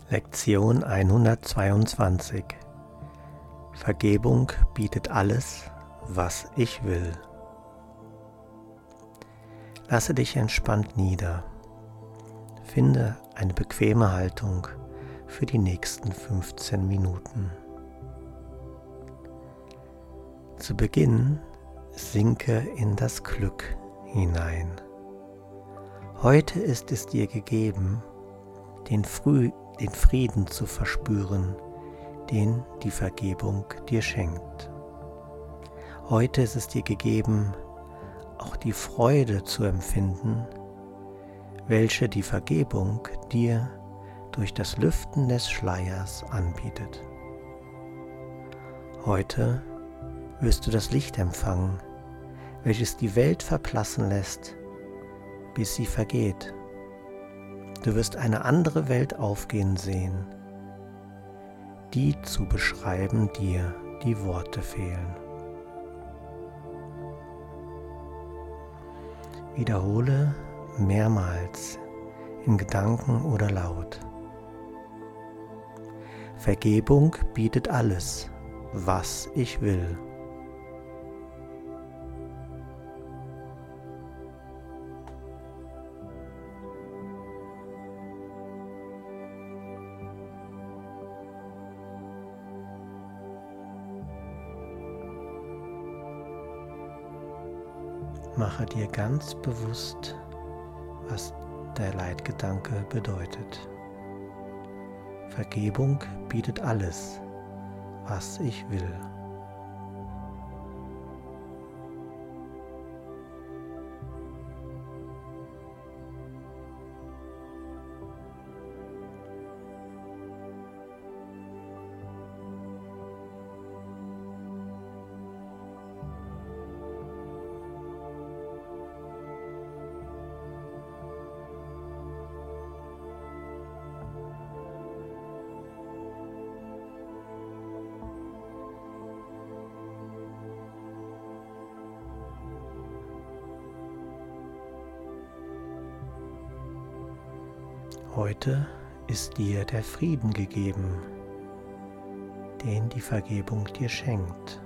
Lektion 122. Vergebung bietet alles, was ich will. Lasse dich entspannt nieder. Finde eine bequeme Haltung für die nächsten 15 Minuten. Zu Beginn sinke in das Glück hinein. Heute ist es dir gegeben, den Frieden zu verspüren, den die Vergebung dir schenkt. Heute ist es dir gegeben, auch die Freude zu empfinden, welche die Vergebung dir durch das Lüften des Schleiers anbietet. Heute wirst du das Licht empfangen, welches die Welt verblassen lässt, bis sie vergeht. Du wirst eine andere Welt aufgehen sehen, die zu beschreiben dir die Worte fehlen. Wiederhole mehrmals in Gedanken oder laut. Vergebung bietet alles, was ich will. Mache dir ganz bewusst, was der Leitgedanke bedeutet. Vergebung bietet alles, was ich will. Heute ist dir der Frieden gegeben, den die Vergebung dir schenkt.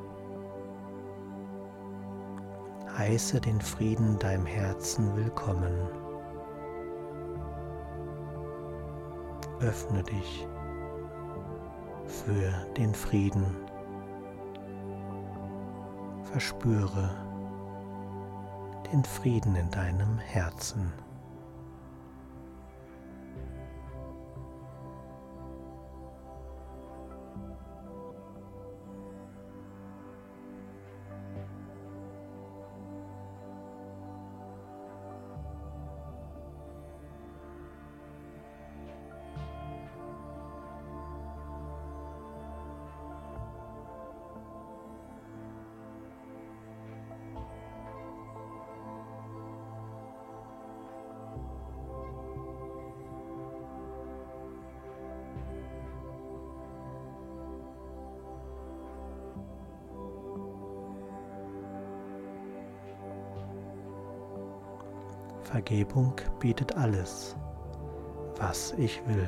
Heiße den Frieden deinem Herzen willkommen. Öffne dich für den Frieden. Verspüre den Frieden in deinem Herzen. Vergebung bietet alles, was ich will.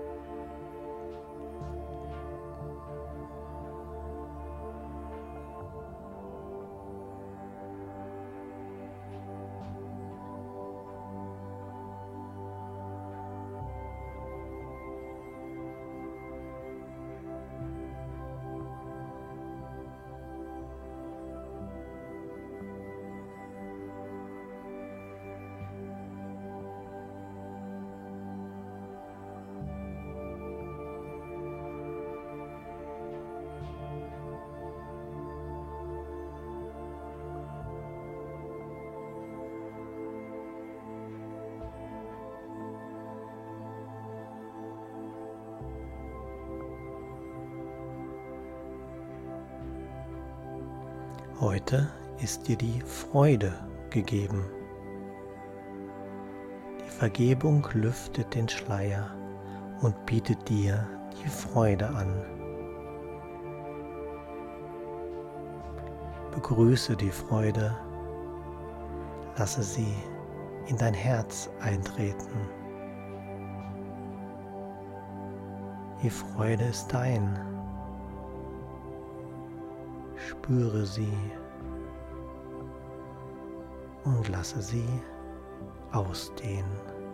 Heute ist dir die Freude gegeben. Die Vergebung lüftet den Schleier und bietet dir die Freude an. Begrüße die Freude, lasse sie in dein Herz eintreten. Die Freude ist dein. Spüre sie und lasse sie ausdehnen.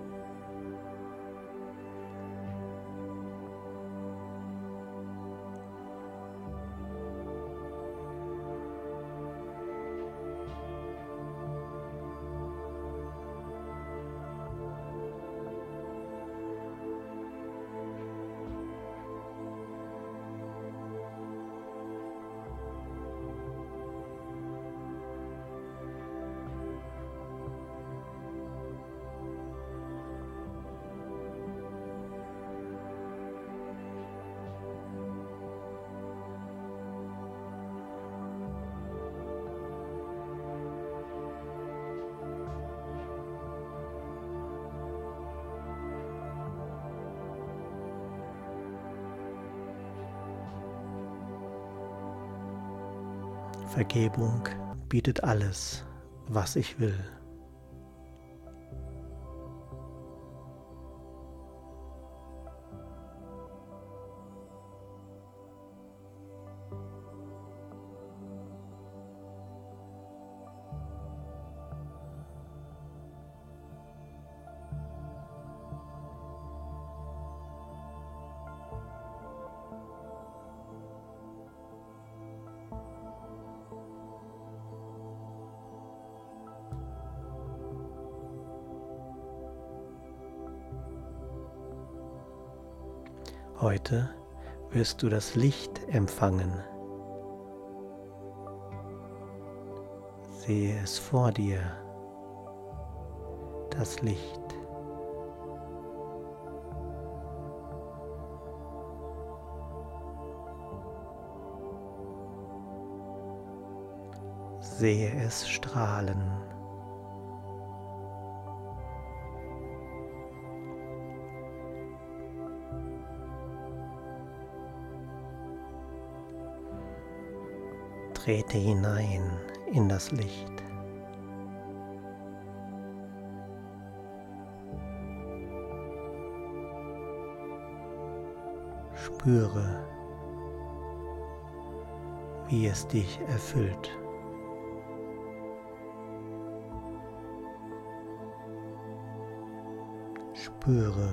Vergebung bietet alles, was ich will. Heute wirst du das Licht empfangen. Sehe es vor dir, das Licht. Sehe es strahlen. Trete hinein in das Licht. Spüre, wie es dich erfüllt. Spüre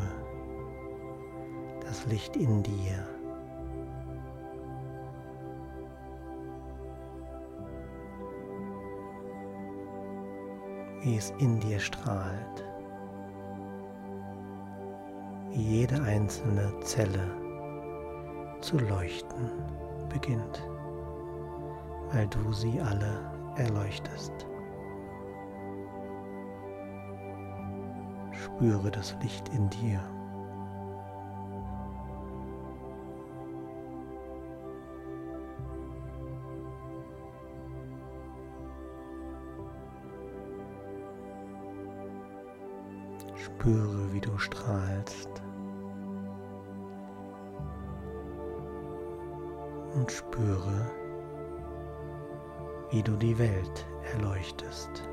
das Licht in dir. Wie es in dir strahlt, wie jede einzelne Zelle zu leuchten beginnt, weil du sie alle erleuchtest. Spüre das Licht in dir. Spüre, wie du strahlst und spüre, wie du die Welt erleuchtest.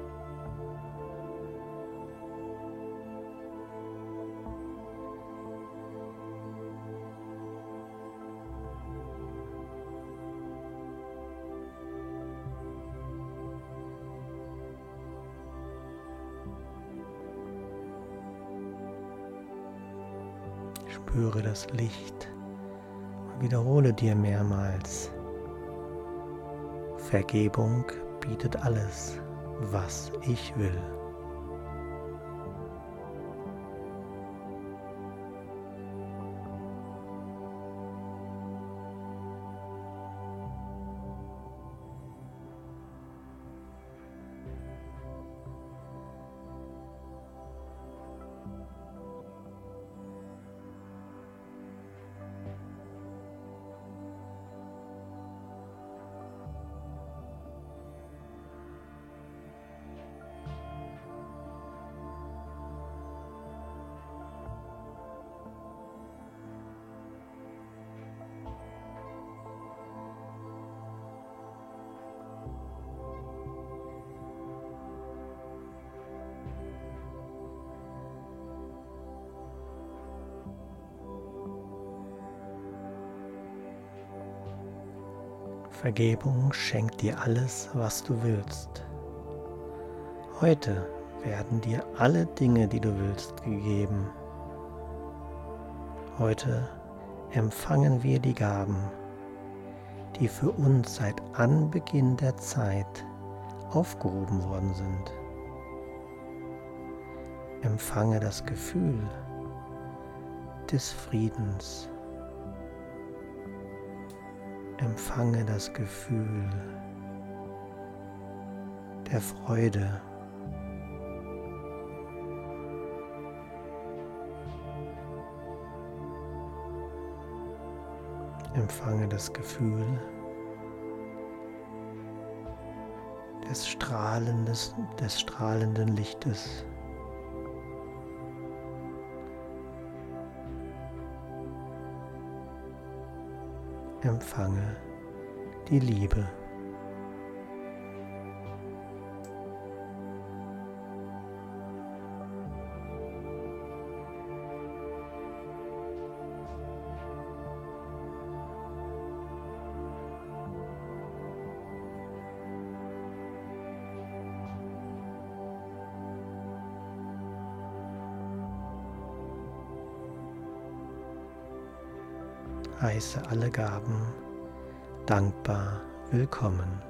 Spüre das Licht und wiederhole dir mehrmals: Vergebung bietet alles, was ich will. Vergebung schenkt dir alles, was du willst. Heute werden dir alle Dinge, die du willst, gegeben. Heute empfangen wir die Gaben, die für uns seit Anbeginn der Zeit aufgehoben worden sind. Empfange das Gefühl des Friedens. Empfange das Gefühl der Freude. Empfange das Gefühl des strahlenden Lichtes. Empfange die Liebe. Heiße alle Gaben dankbar willkommen.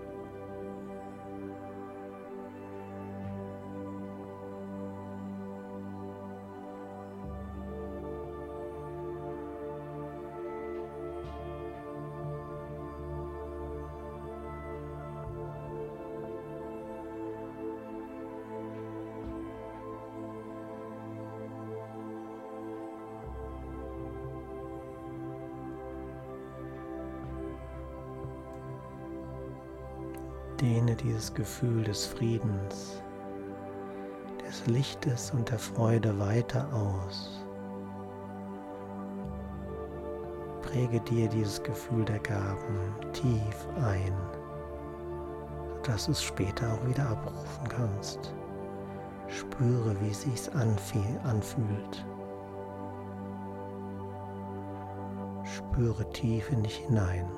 Dehne dieses Gefühl des Friedens, des Lichtes und der Freude weiter aus. Präge dir dieses Gefühl der Gaben tief ein, sodass du es später auch wieder abrufen kannst. Spüre, wie es sich anfühlt. Spüre tief in dich hinein.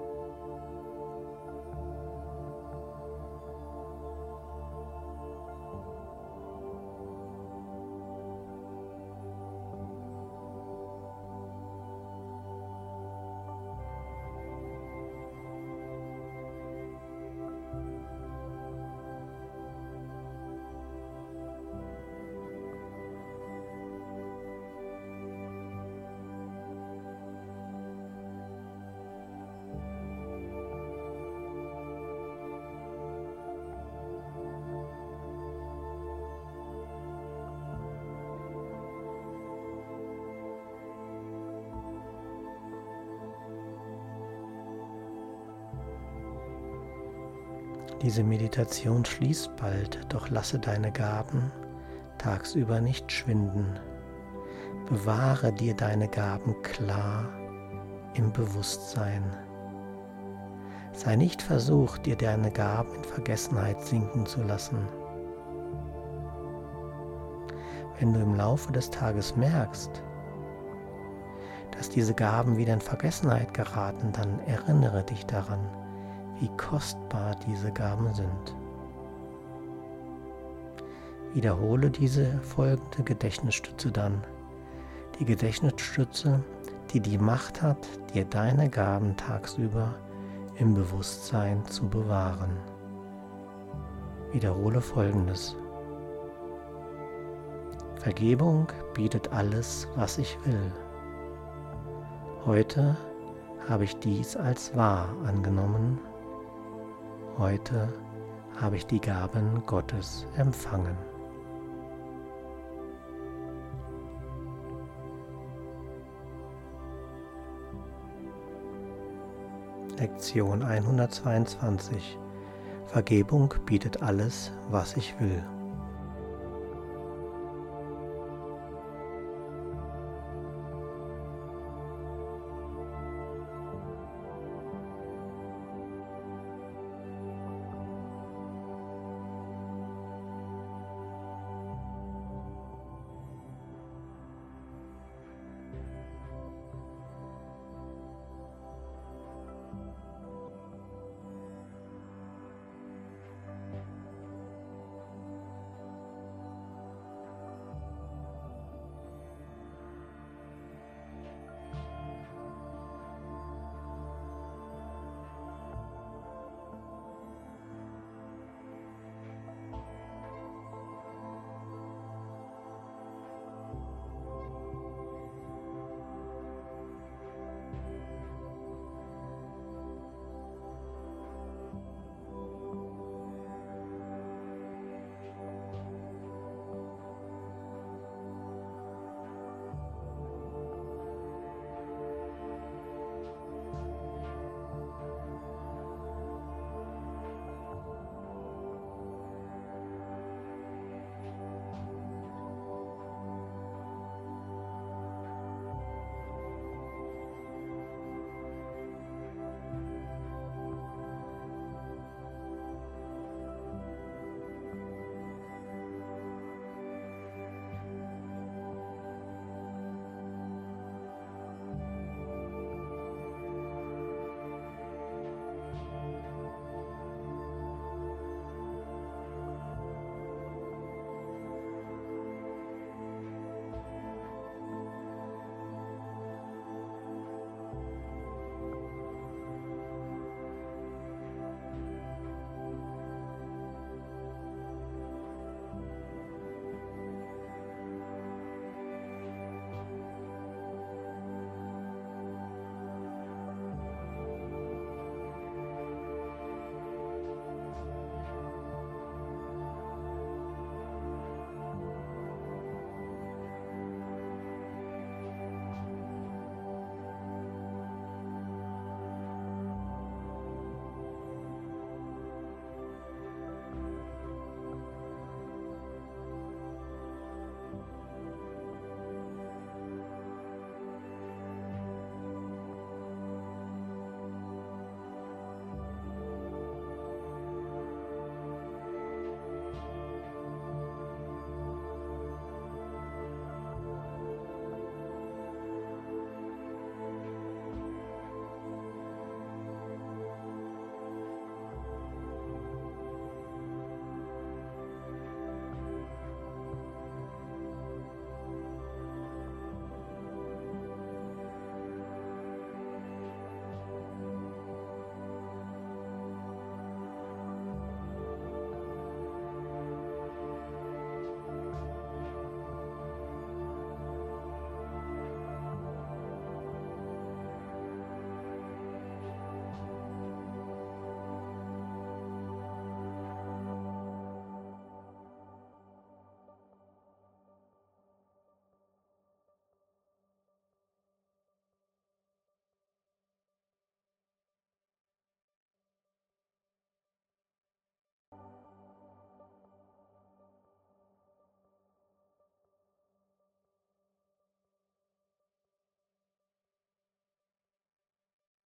Diese Meditation schließt bald, doch lasse deine Gaben tagsüber nicht schwinden. Bewahre dir deine Gaben klar im Bewusstsein. Sei nicht versucht, dir deine Gaben in Vergessenheit sinken zu lassen. Wenn du im Laufe des Tages merkst, dass diese Gaben wieder in Vergessenheit geraten, dann erinnere dich daran, wie kostbar diese Gaben sind. Wiederhole diese folgende Gedächtnisstütze dann. Die Gedächtnisstütze, die die Macht hat, dir deine Gaben tagsüber im Bewusstsein zu bewahren. Wiederhole Folgendes. Vergebung bietet alles, was ich will. Heute habe ich dies als wahr angenommen. Heute habe ich die Gaben Gottes empfangen. Lektion 122. Vergebung bietet alles, was ich will.